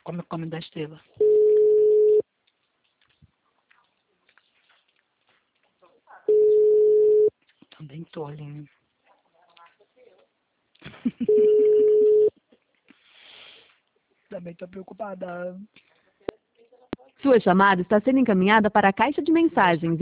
Come da estrela. Também tô, Aline. Também tô preocupada. Sua chamada está sendo encaminhada para a caixa de mensagens.